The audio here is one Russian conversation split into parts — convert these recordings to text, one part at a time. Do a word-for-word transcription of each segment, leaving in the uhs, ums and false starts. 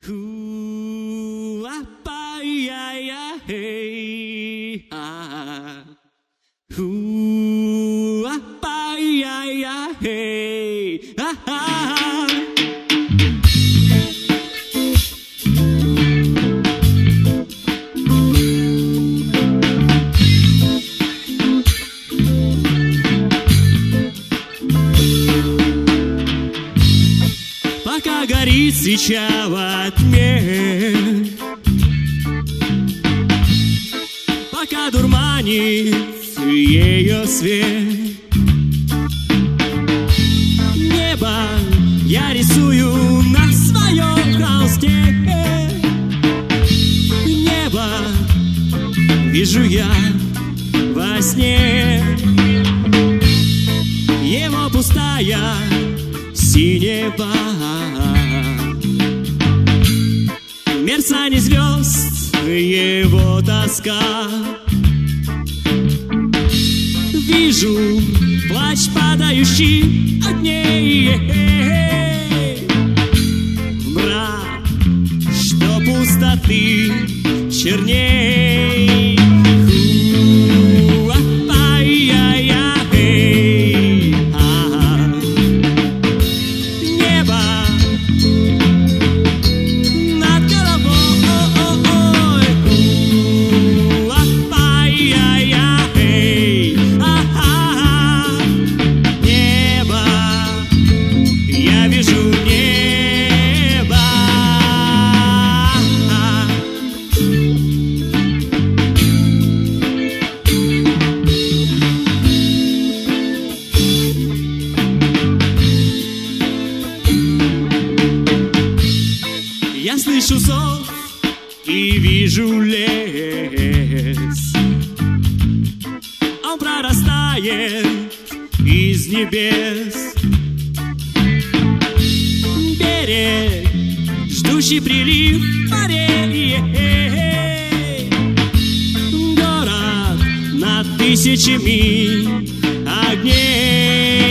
Пока горит свеча во тьме, пока дурманит ее свет, небо я рисую на своем холсте. Небо вижу я во сне, его пустая синева, мерцание звезд, его тоска. Вижу плач падающий от ней, мрак, что пустоты черней. Я слышу зов и вижу лес, он прорастает из небес. Берег, ждущий прилив морей, город над тысячами огней.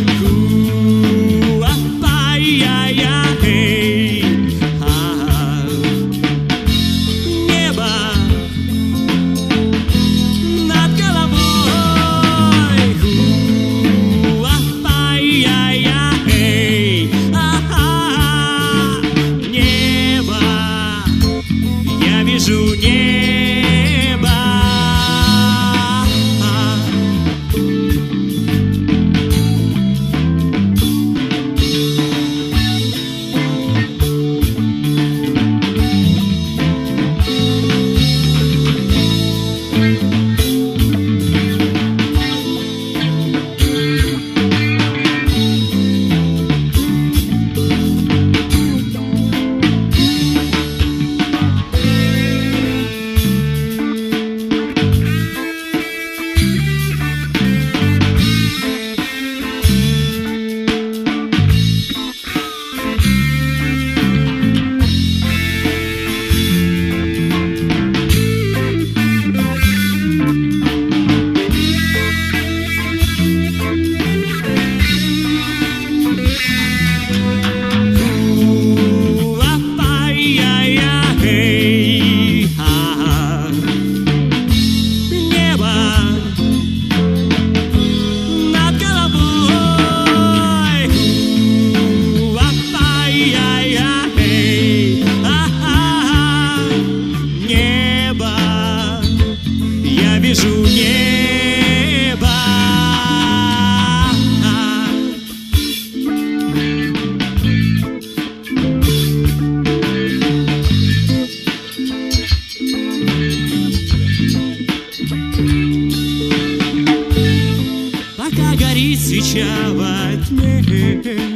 Вижу небо. Пока горит свеча во тьме,